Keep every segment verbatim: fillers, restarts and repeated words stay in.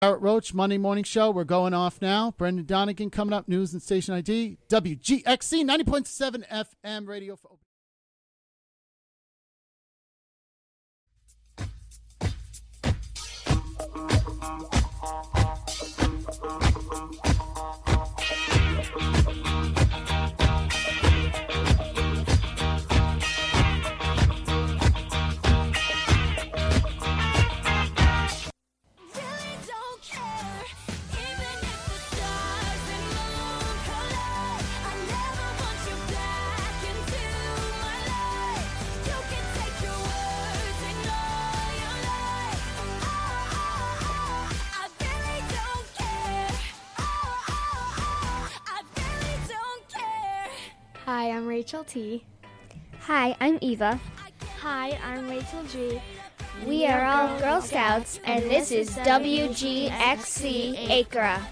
Garrett Roach, Monday Morning Show. We're going off now. Brendan Donegan coming up. News and station I D. W G X C ninety point seven F M radio for open. Hi, I'm Rachel T. Hi, I'm Eva. Hi, I'm Rachel G. We, we are, are all Girl, Girl Scouts, and this is W G X C Acra.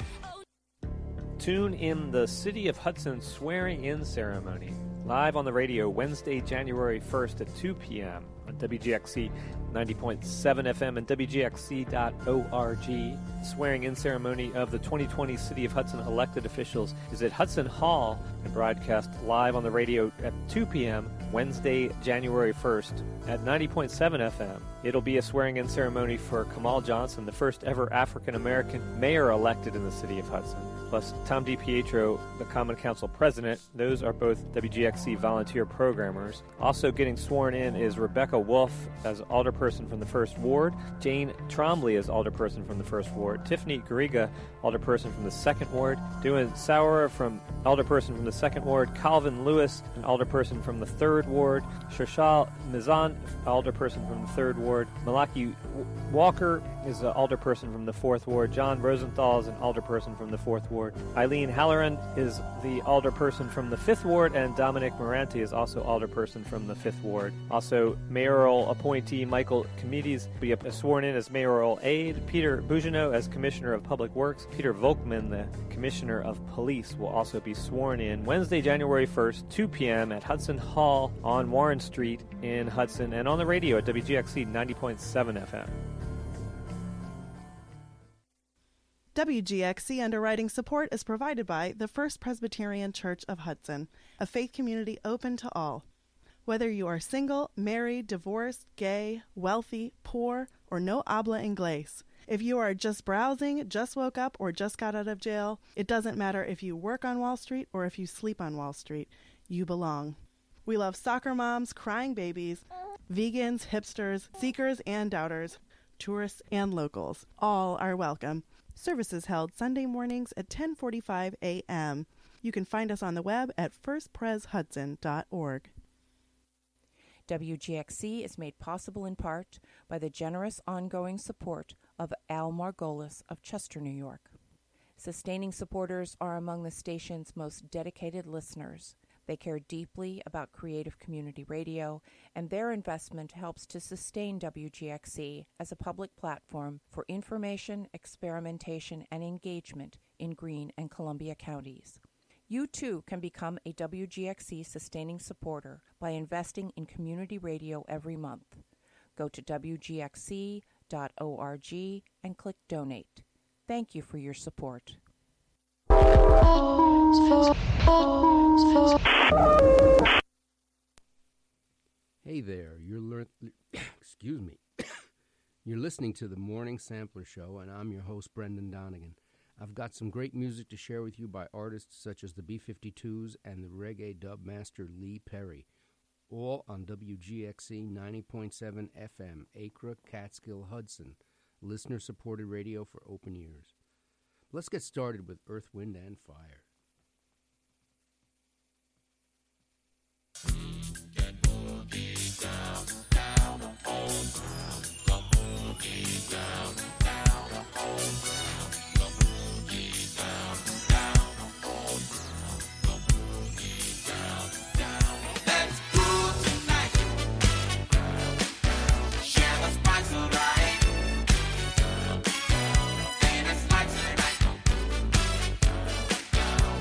Tune in the City of Hudson swearing-in ceremony, live on the radio Wednesday, January first at two p.m. on W G X C ninety point seven F M and W G X C dot org. Swearing-in ceremony of the twenty twenty City of Hudson elected officials is at Hudson Hall and broadcast live on the radio at two p.m. Wednesday, January first at ninety point seven F M. It'll be a swearing-in ceremony for Kamal Johnson, the first ever African-American mayor elected in the City of Hudson, plus Tom DiPietro, the Common Council president. Those are both W G X C volunteer programmers. Also getting sworn in is Rebecca Wolf as alderperson from the First Ward, Jane Trombley as alderperson from the First Ward, Tiffany Garriga, alderperson from the Second Ward, Duan Sauer from alderperson from the Second Ward, Calvin Lewis, an alderperson from the Third Ward, Shoshal Mizan, alderperson from the Third Ward, Malaki Walker is an alderperson from the Fourth Ward, John Rosenthal is an alderperson from the Fourth Ward, Eileen Halloran is the alderperson from the Fifth Ward, and Dominic Moranti is also alderperson from the Fifth Ward. Also, mayoral appointee Michael Comides will be sworn in as mayoral aide, Peter Bougeneau as Commissioner of Public Works, Peter Volkman, the Commissioner of Police, will also be sworn in Wednesday, January first, two p.m. at Hudson Hall on Warren Street in Hudson, and on the radio at W G X C ninety point seven F M. W G X C underwriting support is provided by the First Presbyterian Church of Hudson, a faith community open to all. Whether you are single, married, divorced, gay, wealthy, poor, or no habla inglés, if you are just browsing, just woke up, or just got out of jail, it doesn't matter if you work on Wall Street or if you sleep on Wall Street, you belong. We love soccer moms, crying babies, vegans, hipsters, seekers and doubters, tourists and locals. All are welcome. Services held Sunday mornings at ten forty-five a.m. You can find us on the web at first pres hudson dot org. W G X C is made possible in part by the generous ongoing support of Al Margolis of Chester, New York. Sustaining supporters are among the station's most dedicated listeners. They care deeply about creative community radio, and their investment helps to sustain W G X C as a public platform for information, experimentation, and engagement in Greene and Columbia counties. You too can become a W G X C sustaining supporter by investing in community radio every month. Go to W G X C dot org and click Donate. Thank you for your support. Hey there, you're lear- excuse me. You're listening to the Morning Sampler Show, and I'm your host, Brendan Donegan. I've got some great music to share with you by artists such as the B fifty-twos and the reggae dub master Lee Perry, all on W G X C ninety point seven F M, Acra, Catskill, Hudson, listener-supported radio for open ears. Let's get started with Earth, Wind, and Fire. That boogie down, down the old ground. The boogie down, down the old ground. The boogie down, down the old ground. The boogie down, down. Let's groove tonight. Share the spice of life. And it's like tonight.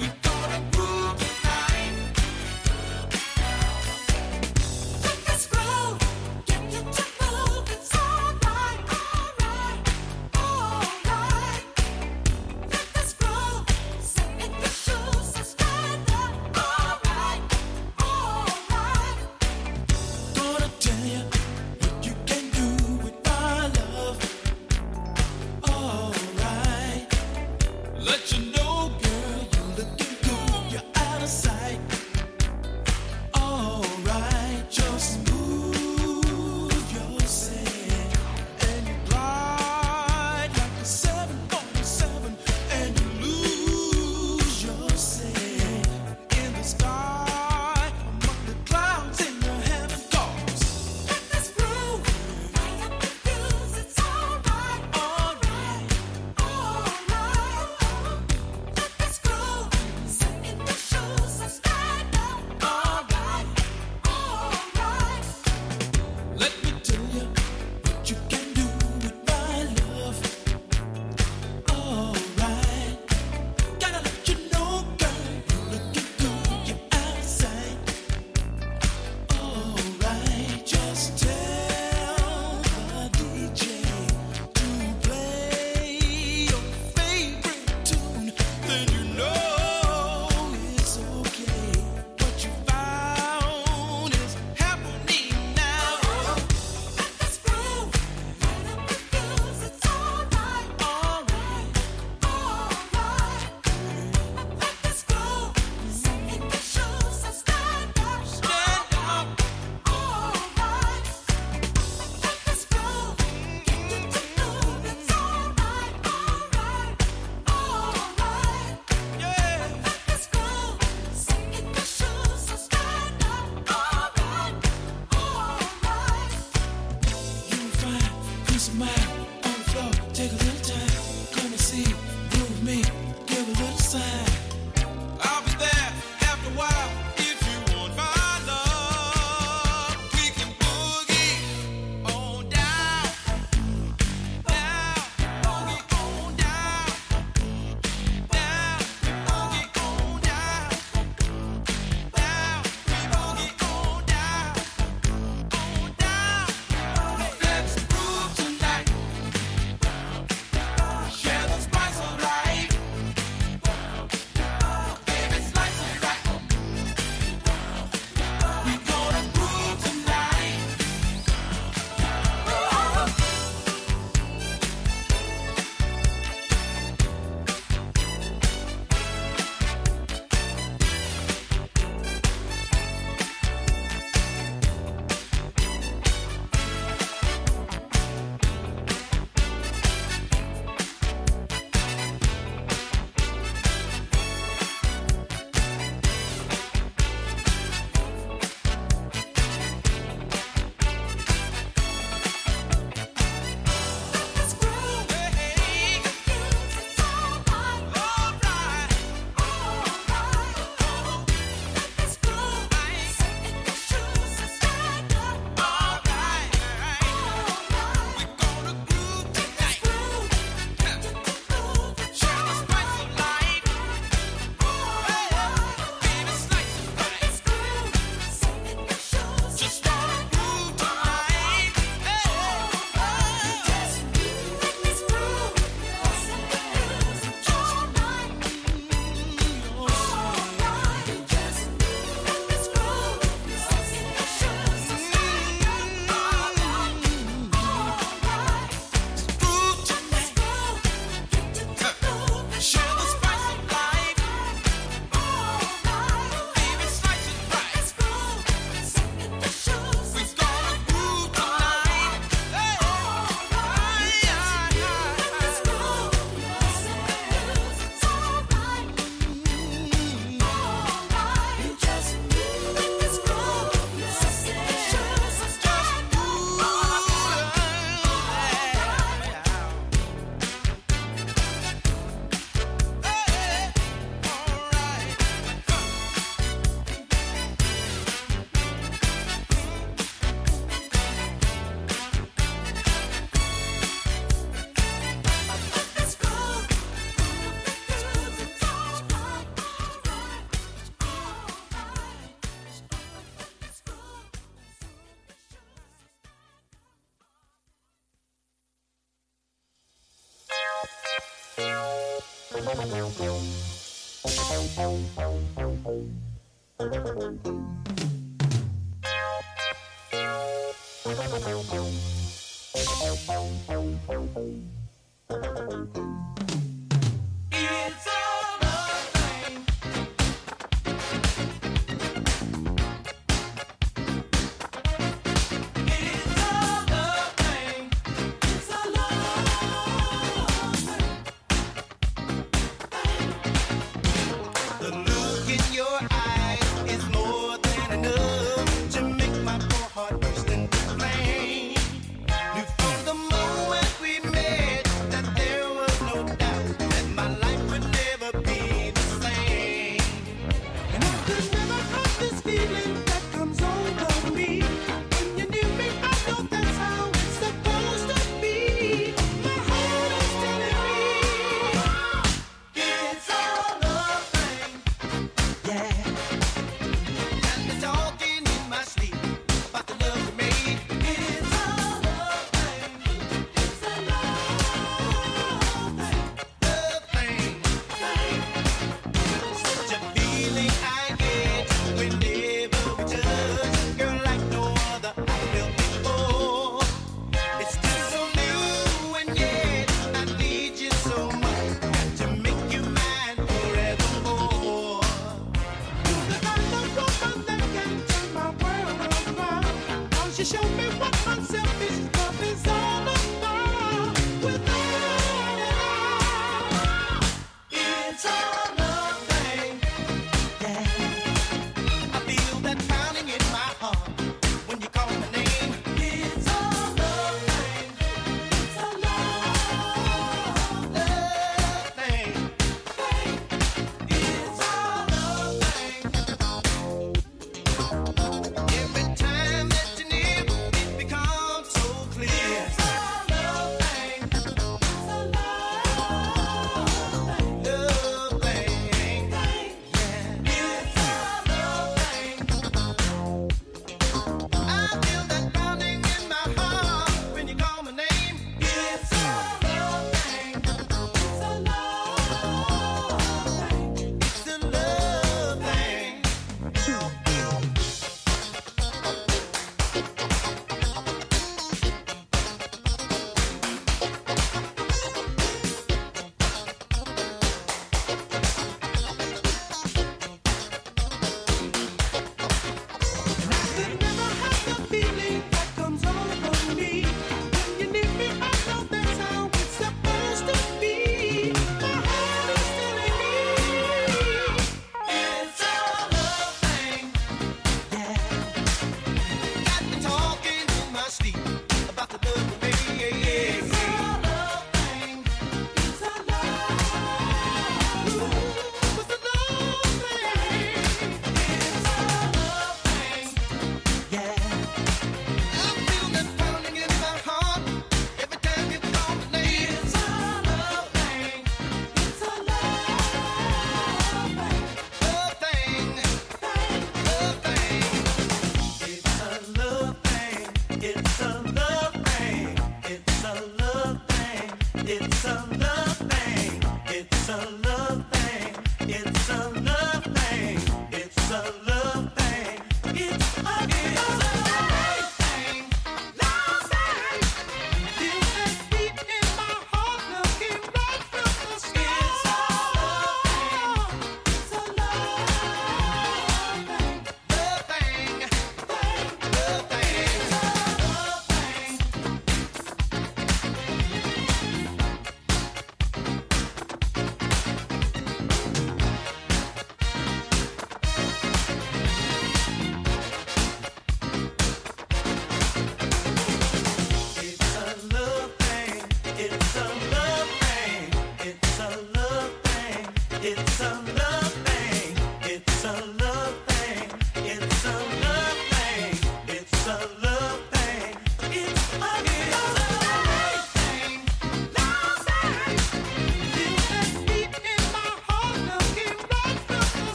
From the moment we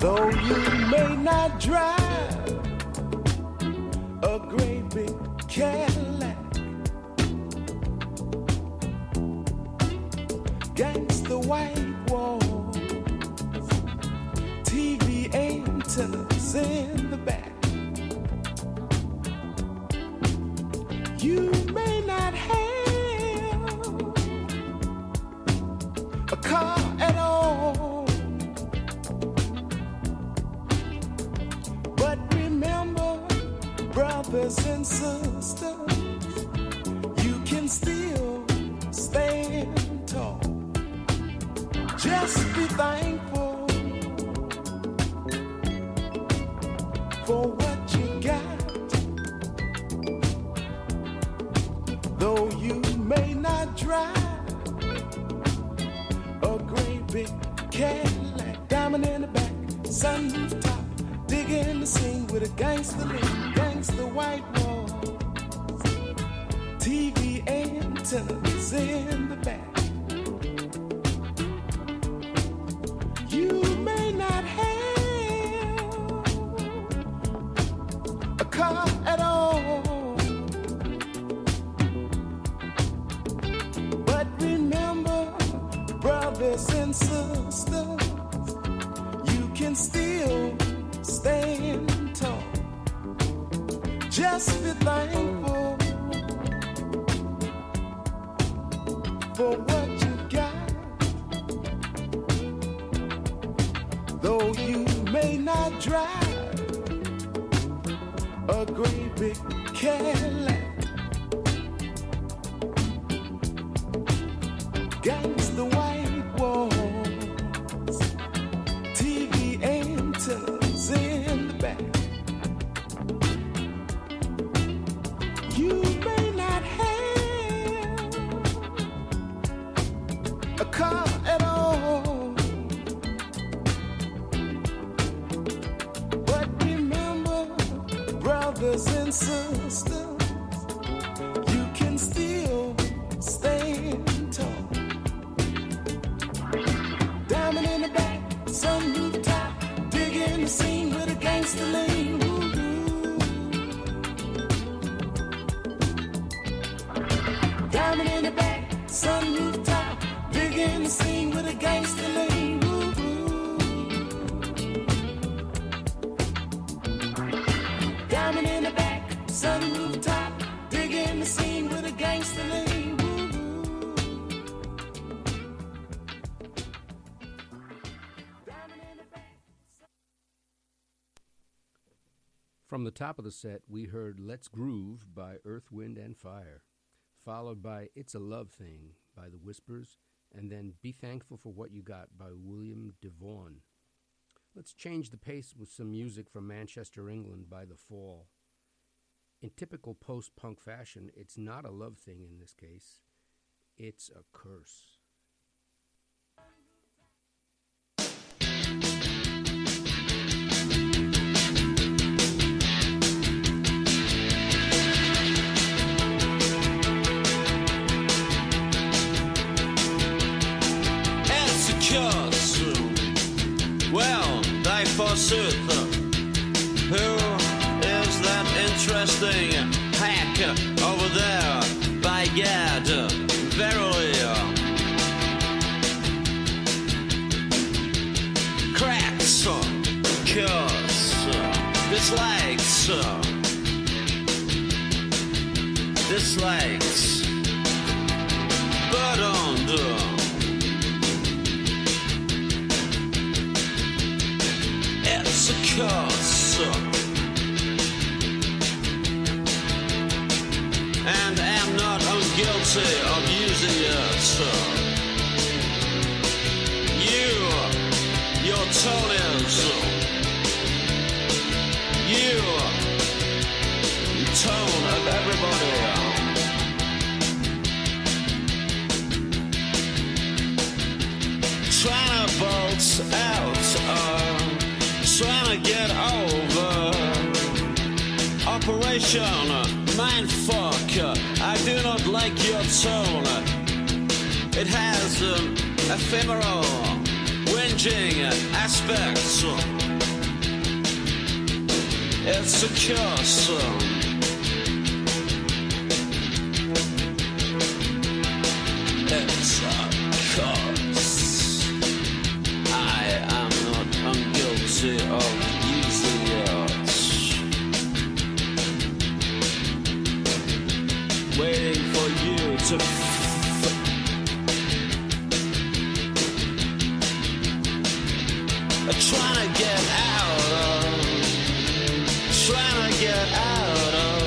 Though you may not drive a great big Cadillac, gangsta white walls, T V antennas in the back. You may not have a car at all, but remember, brothers and sisters, you can still stand tall. Just be thankful for what you got. Though you may not drive a great big Cadillac, diamond in the back, sunroof top, digging the scene with a gangster lean, gangster white walls, T V antennas in the back. You may not have a car at all, but remember, brothers and sisters, you can still stand tall. Just be thankful for what you got. Though you may not drive a great big Cadillac, gangsta white walls, T V antennas in the back. You may not have a car at all, but remember, brothers and sisters, you can still stand tall. Diamond in the back, sunroof top, digging the scene with a gangster lean. Diamond in the back, sunroof top, digging the scene with a gangster lean. Diamond in the back, sunroof top, digging the scene with a gangster lean. From the top of the set, we heard Let's Groove by Earth, Wind and Fire, followed by It's a Love Thing by The Whispers, and then Be Thankful for What You Got by William DeVaughn. Let's change the pace with some music from Manchester, England by The Fall. In typical post-punk fashion, it's not a love thing in this case. It's a curse. Well, they forsooth. Who is that interesting hack over there? By gad, verily. Cracks, curse, dislikes, dislikes, but under. It's a curse, and am not unguilty of using it. You, your toenails, you, tone of everybody. Trying to bolt out, uh, trying to get over Operation Mindfuck. I do not like your tone. It has um, ephemeral, whinging aspects. It's a curse. It's a curse. I am not unguilty of using it. Waiting for you to f- trying to get out of, trying to get out of.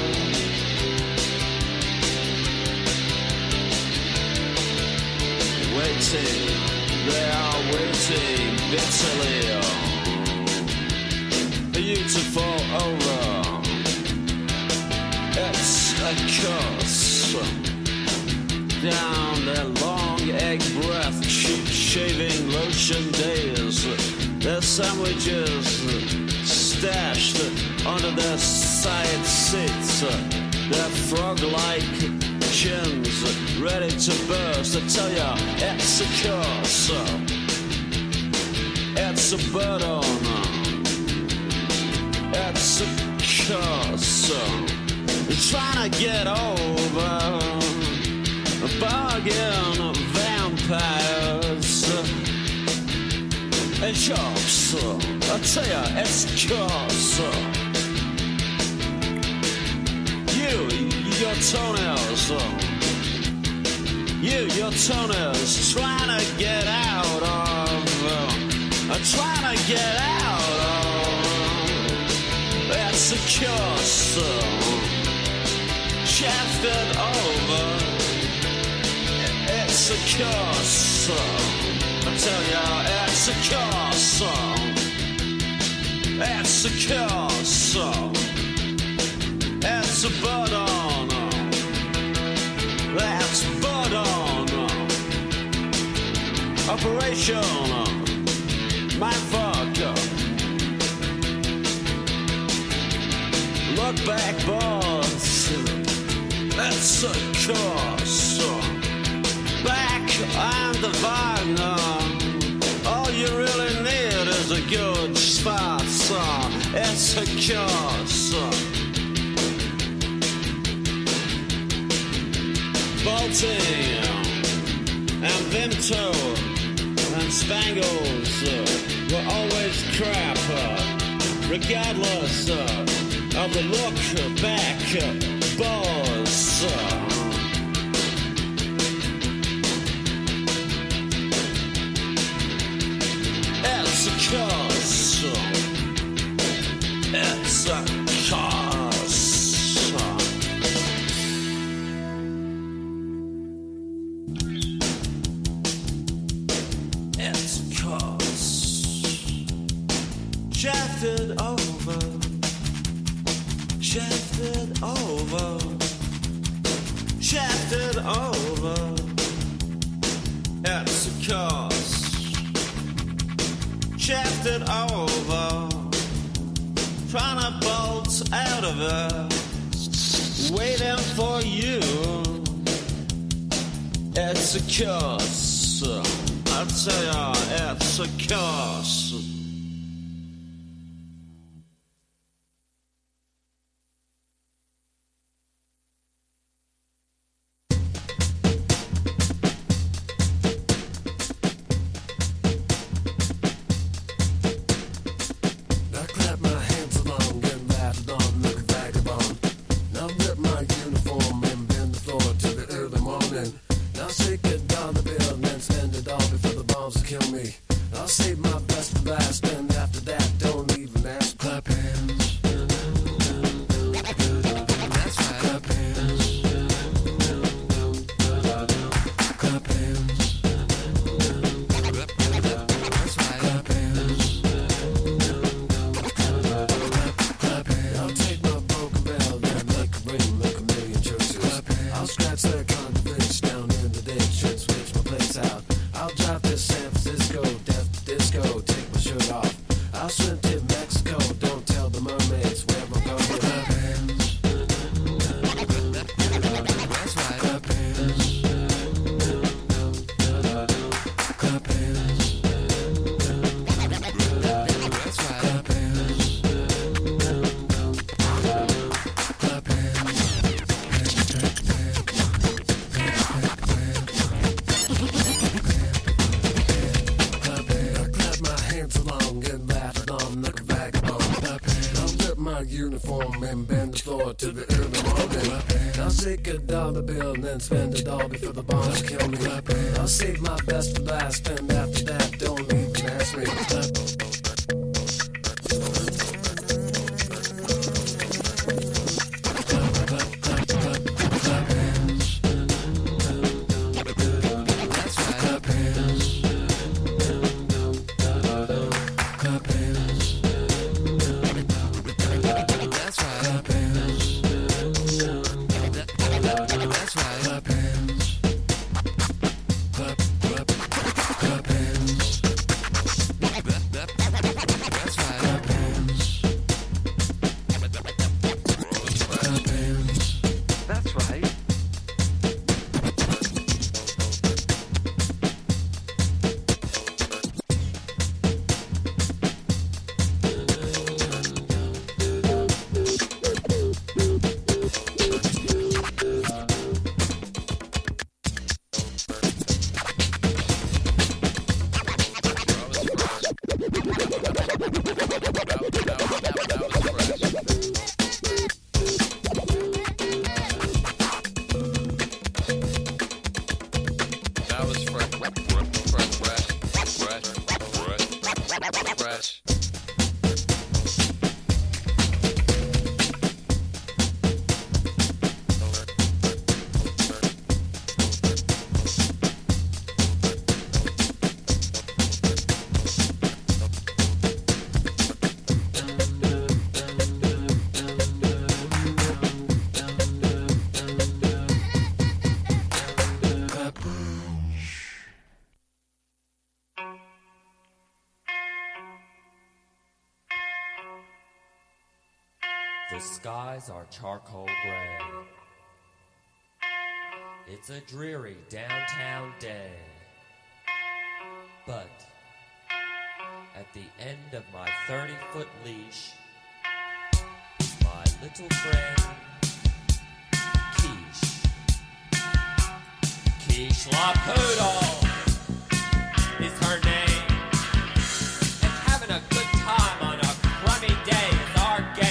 Waiting, they are waiting bitterly for you to fall over. It's a curse. Down their long egg breath, cheap shaving lotion days, their sandwiches stashed under their side seats, their frog-like chins ready to burst. I tell ya, it's a curse. It's a burden. It's a curse. You're trying to get over a bargain of vampires and shops. I tell ya, it's a curse. You, your toenails, you, your toenails, trying to get out of, uh, trying to get out of, that's a curse, shafted over, it's a curse, I tell ya, it's a curse, it's a curse, it's a burden, that's burden, operation, mindfuck, look back boss, that's a curse, back on the Wagner, all you really need is a good spot, it's a curse. Bolting and Vimto and Spangles uh, were always crap, uh, regardless uh, of the look back uh, boss. Uh. It's a curse. It's a curse. Shafted over, shafted over, shafted over, it's a curse. Shafted over, trying to bolt out of it, waiting for you, it's a curse. I tell ya, it's a curse. I'll drop to San Francisco, death disco, take my shirt off. uniform and bend the floor to the early morning. I'll take a dollar bill and then spend it all before the bombs kill me. I'll save my best for last, and after that, don't even ask me. The skies are charcoal gray. It's a dreary downtown day. But at the end of my thirty-foot leash is my little friend, Quiche. Quiche LaPoodle is her name. And having a good time on a crummy day is our game.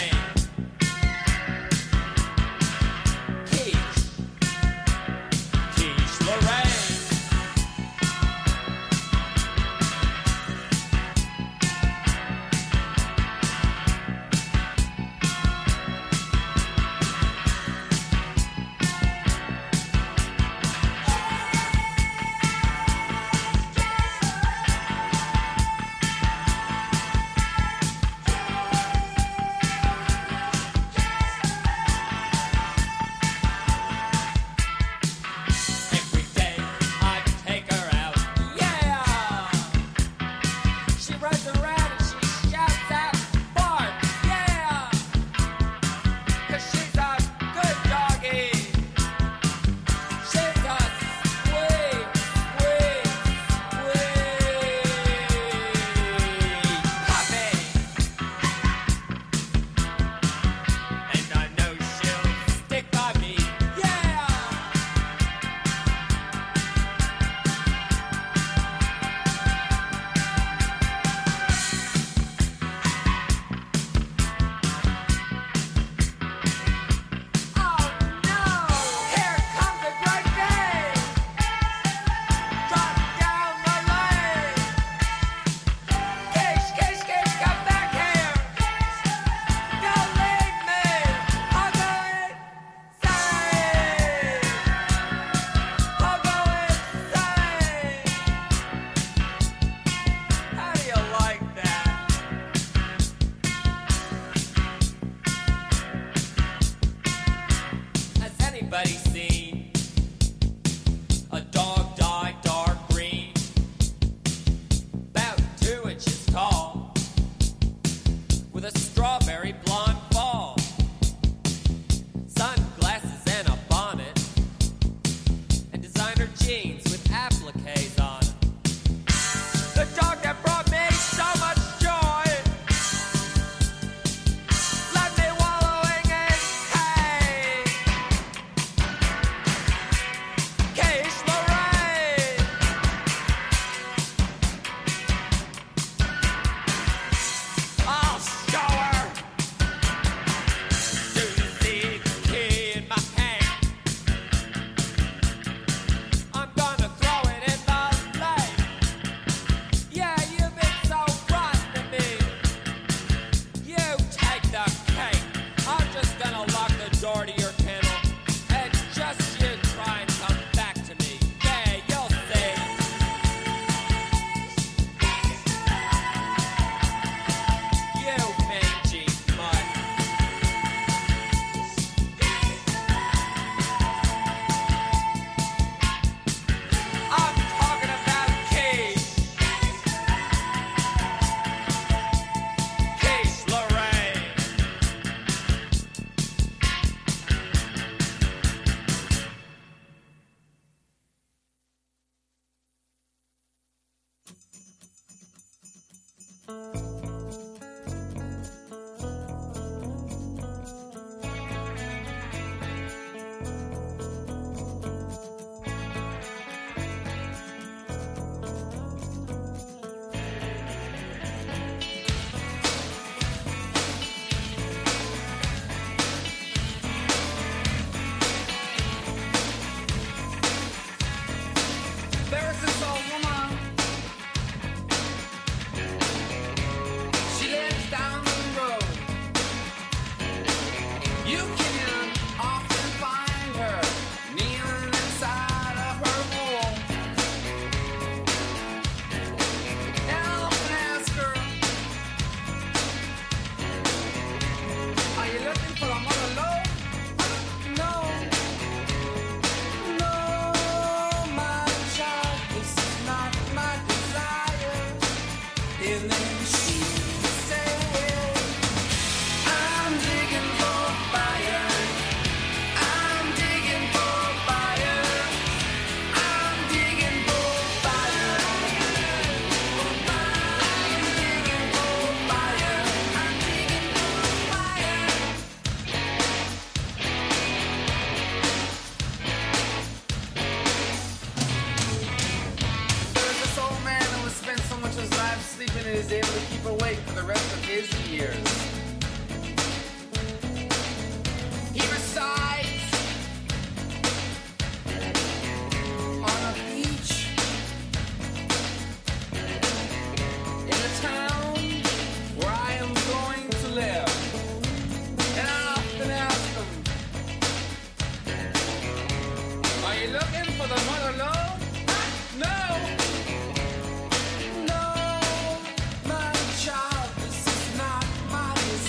No, my child, this is not my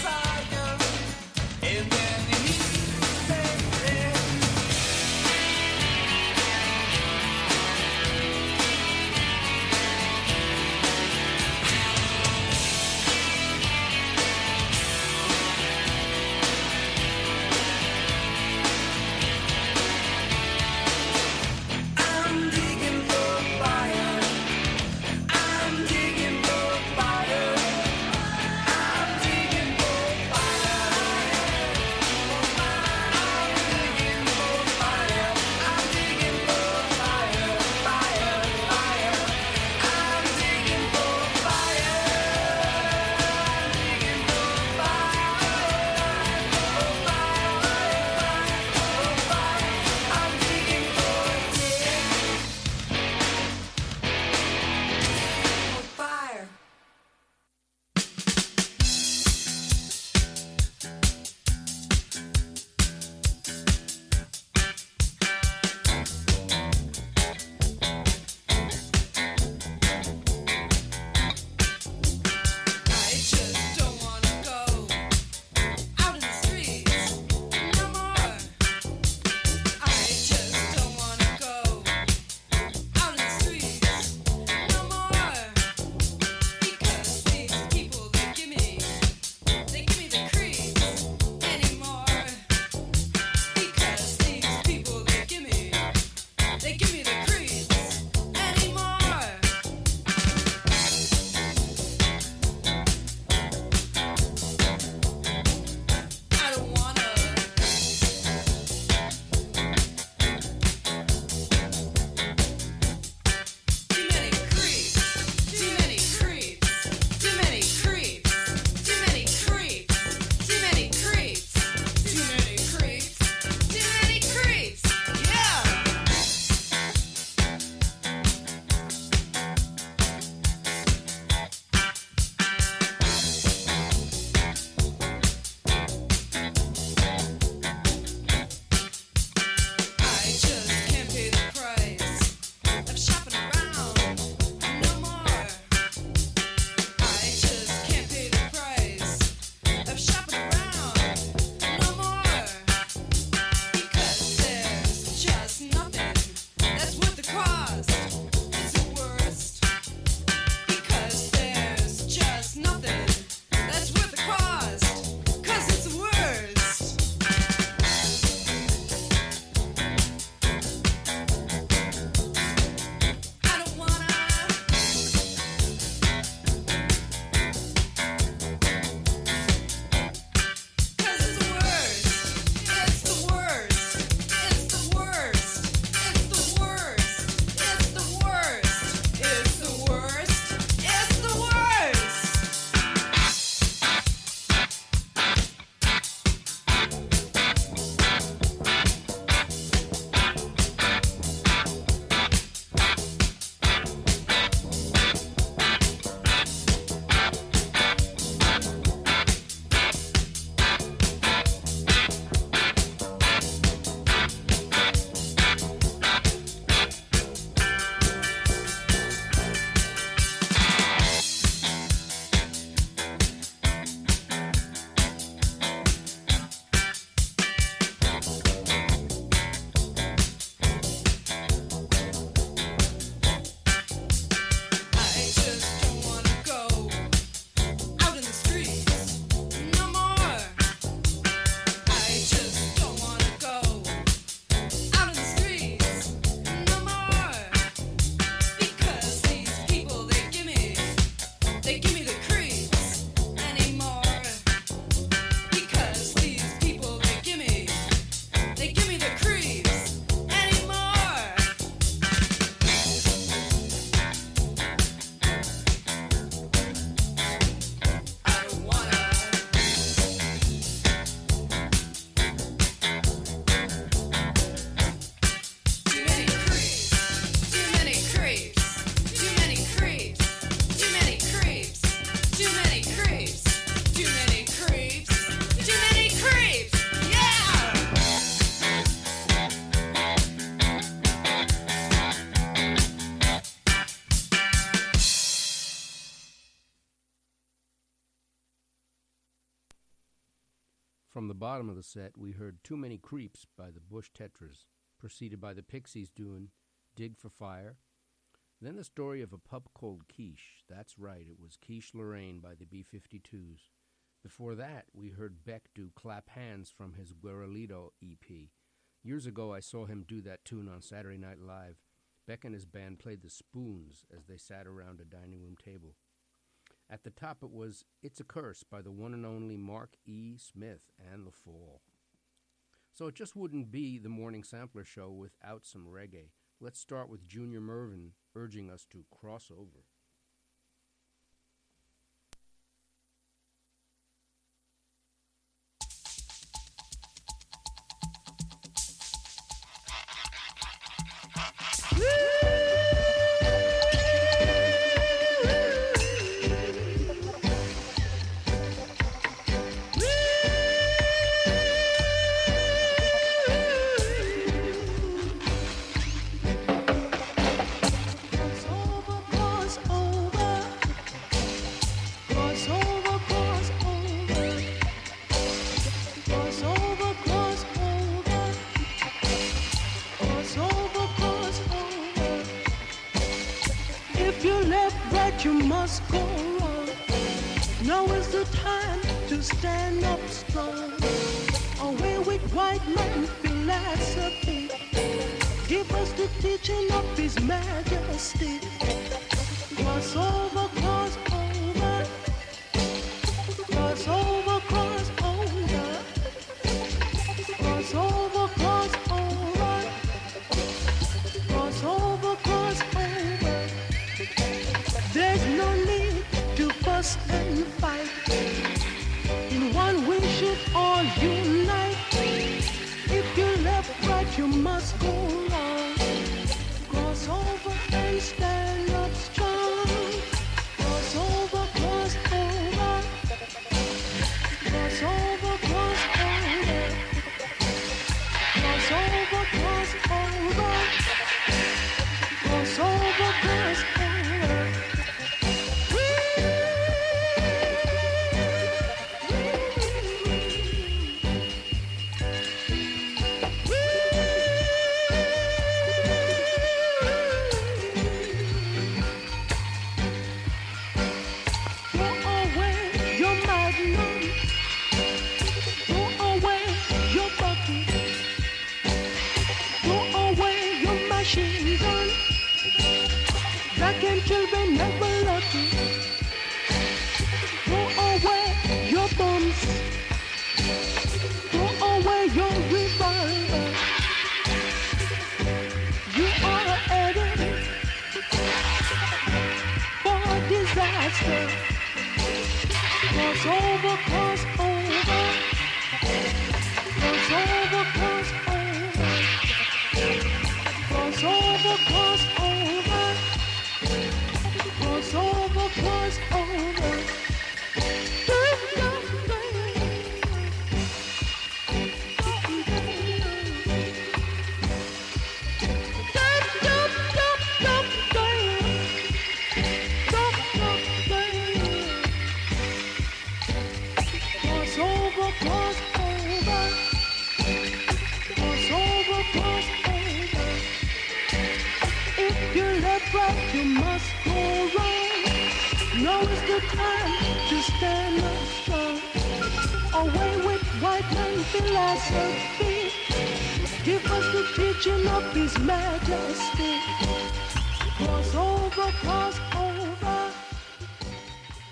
they give me the creeps anymore. Because these people, they give me, they give me the creeps anymore. I don't wanna. Too many creeps, too many creeps, too many creeps, too many creeps, too many creeps, too many creeps, too many creeps, yeah! From the bottom of the set, we heard Too Many Creeps by the Bush Tetras, preceded by the Pixies doing Dig for Fire. Then the story of a pup called Quiche. That's right, it was Quiche Lorraine by the B fifty-twos. Before that, we heard Beck do Clap Hands from his Guerrillito E P. Years ago, I saw him do that tune on Saturday Night Live. Beck and his band played the Spoons as they sat around a dining room table. At the top, it was It's a Curse by the one and only Mark E. Smith and The Fall. So it just wouldn't be the Morning Sampler show without some reggae. Let's start with Junior Murvin urging us to cross over. You must go on. Now is the time to stand up strong. Away with white man philosophy. Give us the teaching of His Majesty. Cross over, cross over. Cross over, cross over. Cross over, cross over. Cross over, cross over. There's no need to fuss and fight. In one we should all unite. If you left right, you must go wrong. Cross over and stand up strong. Cross over, cross over. Cross over, cross over. Cross over, cross over. Cross over, cross over. Children never lucky. Throw away your bombs. Throw away your revolver. You are headed for disaster. Cross over, cross over. Cross over, cross over. Cross over, cross over. Cross over, cross over. Cross over, cross over. Cross over, cross over. If you left right, you must go wrong. Now is the time to stand up strong. Away with white man philosophy. Give us the teaching of His Majesty. Cross over, cross over.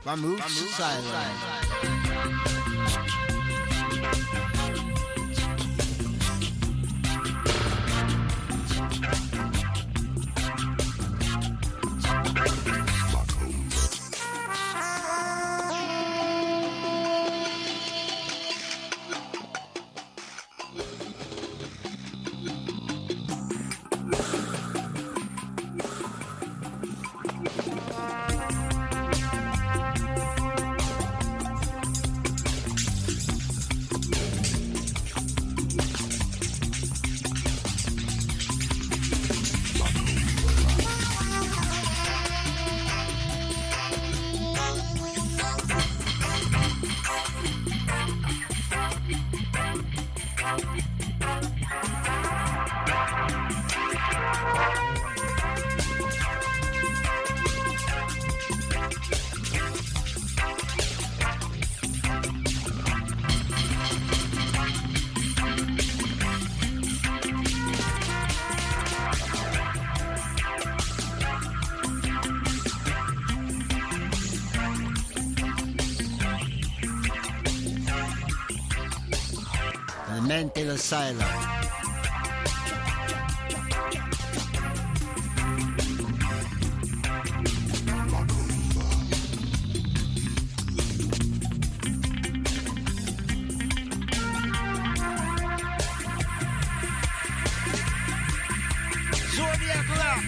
Mammoth Asylum. Mental Asylum. Zodiac Lock.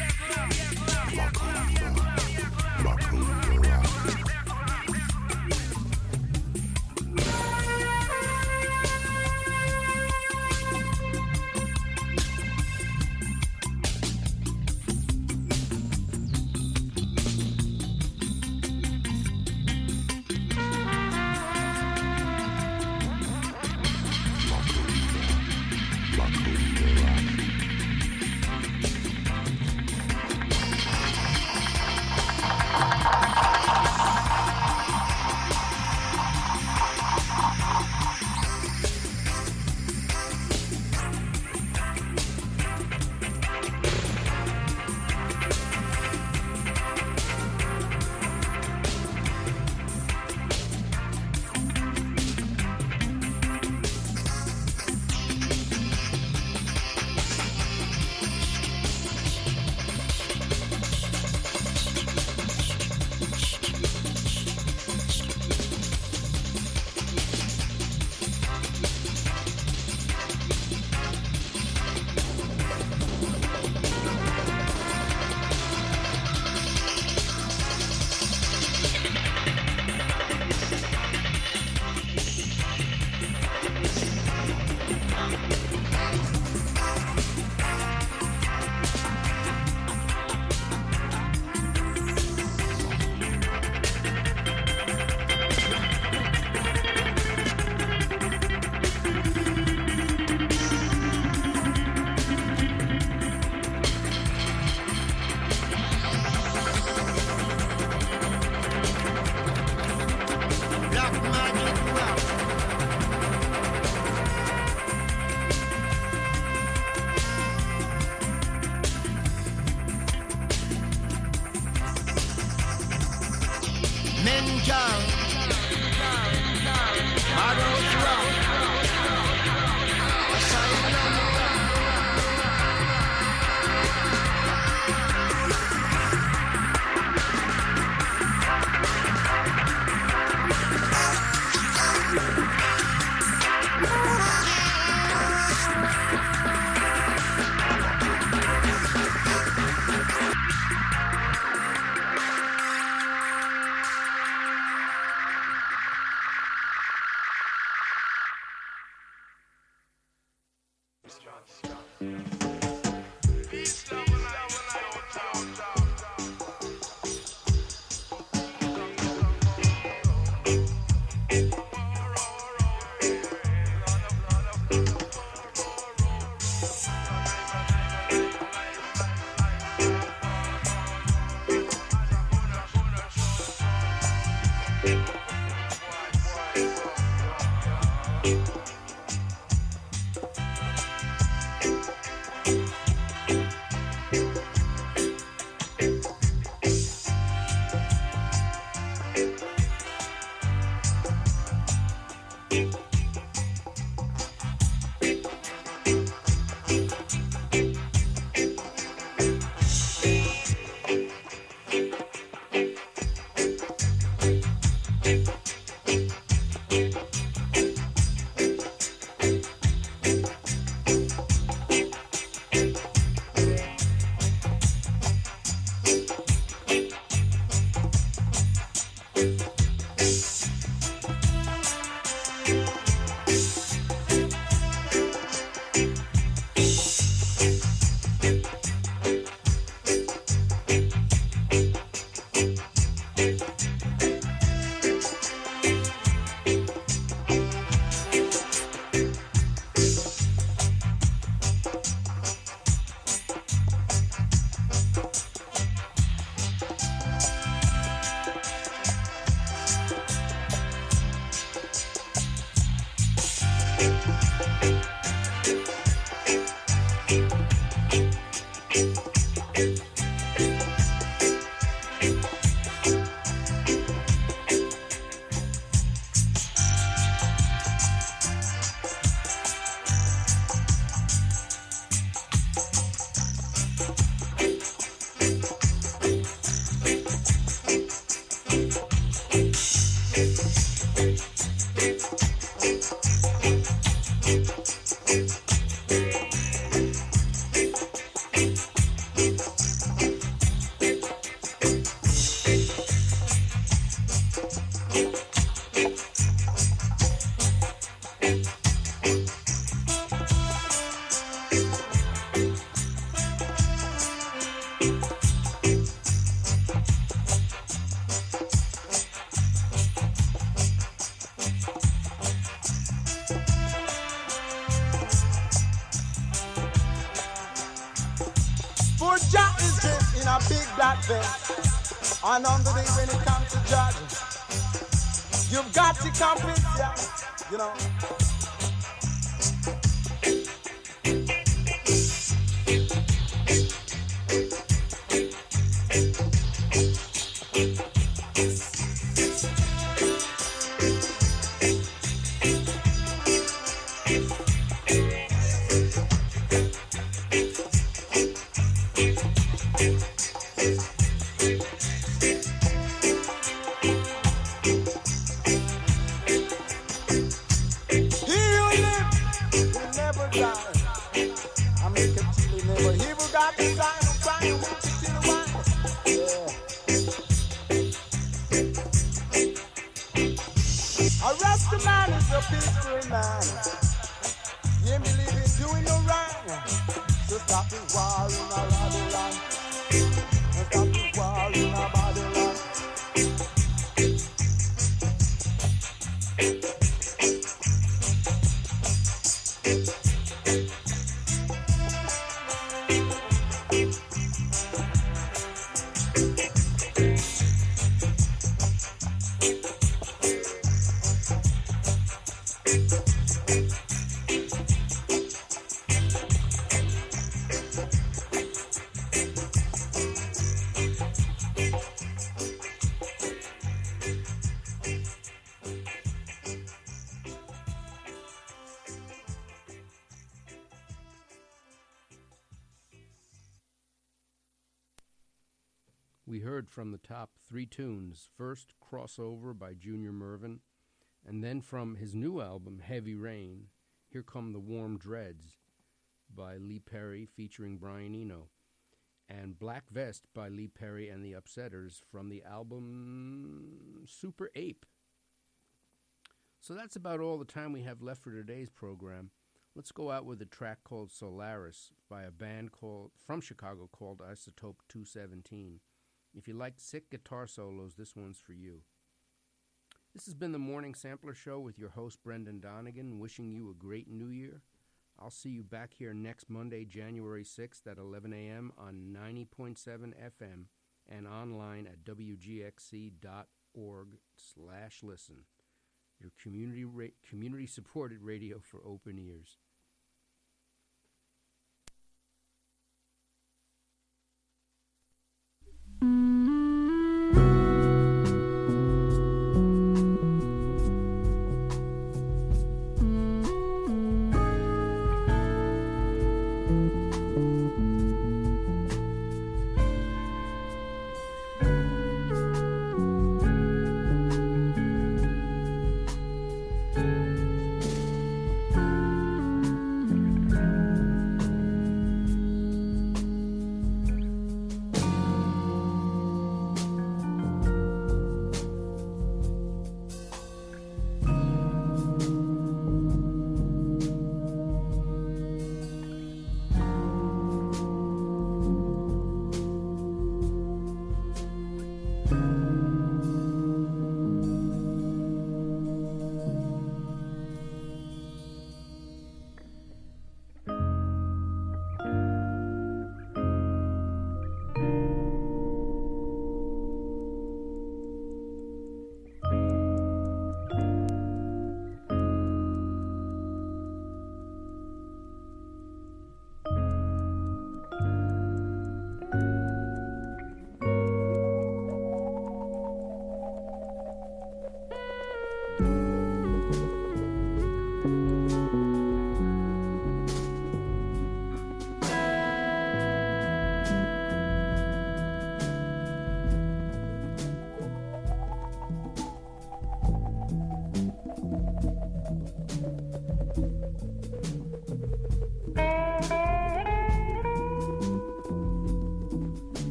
And on the day when it comes to judging, you've got to convince ya, you know. We heard from the top three tunes. First, Crossover by Junior Murvin, and then from his new album, Heavy Rain, Here Come the Warm Dreads by Lee Perry featuring Brian Eno, and Black Vest by Lee Perry and the Upsetters from the album Super Ape. So that's about all the time we have left for today's program. Let's go out with a track called Solaris by a band called from Chicago called Isotope two seventeen. If you like sick guitar solos, this one's for you. This has been the Morning Sampler Show with your host, Brendan Donegan, wishing you a great new year. I'll see you back here next Monday, January sixth at eleven a.m. on ninety point seven F M and online at W G X C dot org slash listen. Your community ra- community-supported radio for open ears.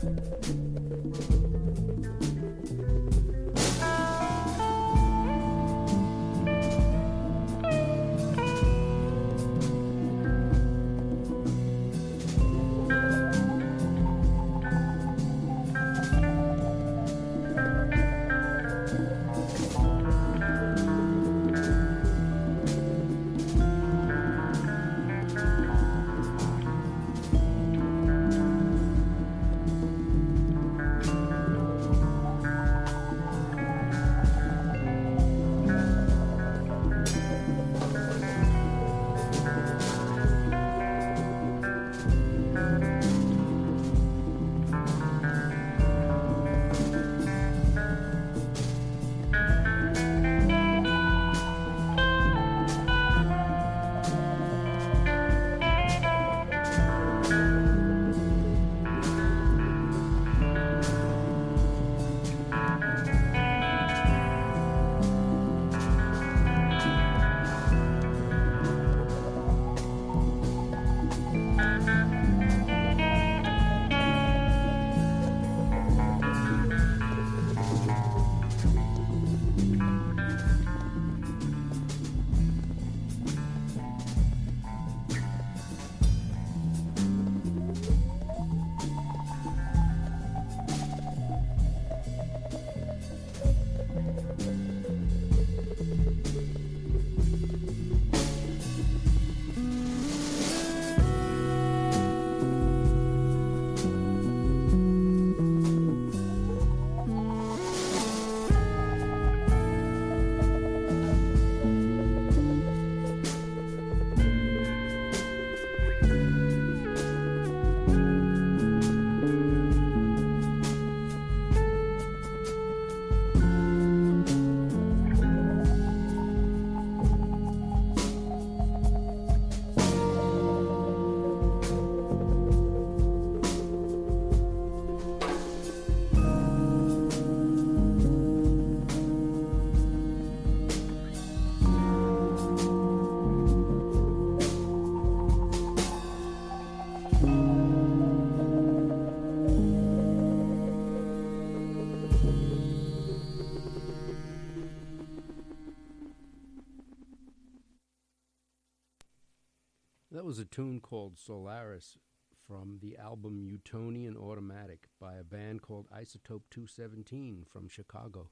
That was a tune called Solaris from the album Utonian Automatic by a band called Isotope two seventeen from Chicago.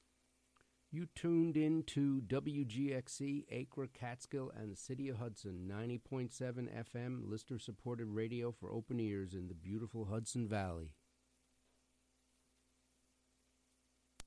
You tuned in to W G X C, Acre, Catskill, and the City of Hudson, ninety point seven F M, listener-supported radio for open ears in the beautiful Hudson Valley.